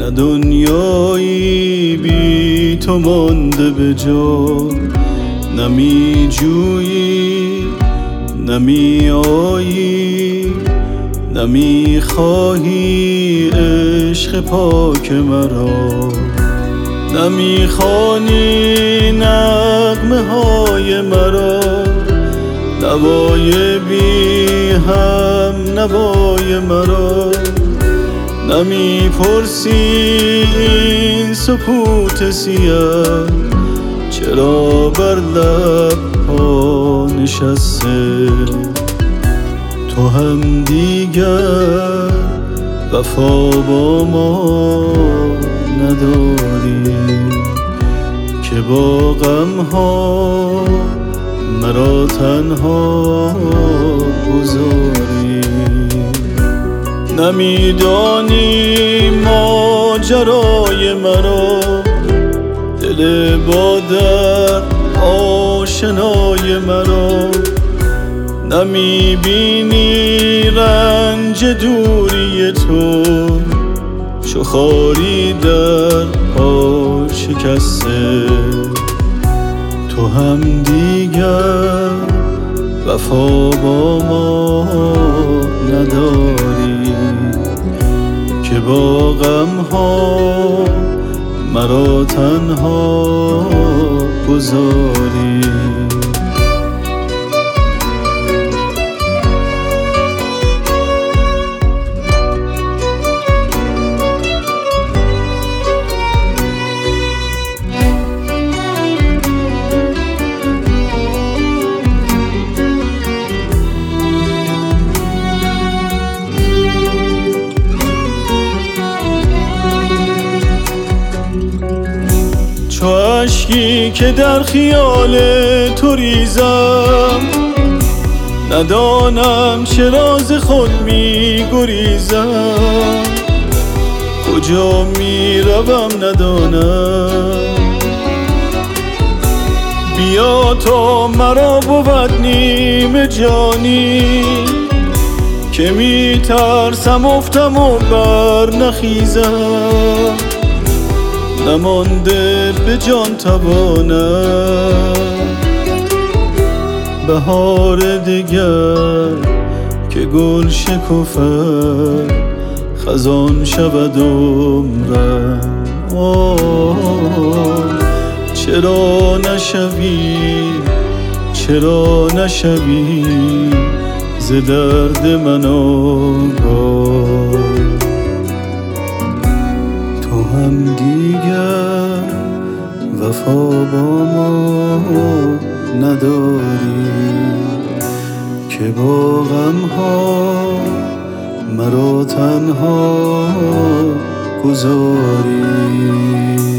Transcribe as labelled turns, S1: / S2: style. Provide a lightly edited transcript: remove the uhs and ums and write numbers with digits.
S1: نه دنیایی بی تو مانده به جا، نه می جویی نه می آیی، نه می خواهی عشق پاک مرا، نه می خوانی نغمه های مرا، نوای بی هم نوای مرا، نمی پرسی این سکوت سیاه چرا بر لب ها نشسته. تو هم دیگر وفا با ما نداری که با غم ها مرا تنها گذاری. نمیدانی ماجرای مرا، دل با درد آشنای مرا، نمیبینی رنج دوری تو چو خاری در پا شکسته. تو هم دیگر وفا با ما نداری که با غم ها مرا تنها گذاری. چو اشکی که در خیال تو ریزم، ندانم چرا ز خود می گریزم، کجا می روم ندانم. بیا تا مرا بود نیم جانی که می ترسم افتم و بر نخیزم، نمانده به جان توانم بهار دگر که گل شکفد خزان شود عمرم. چرا نشوی ز درد من آگاه. تو هم دیگر وفا با ما نداری که با غم ها مرا تنها گذاری.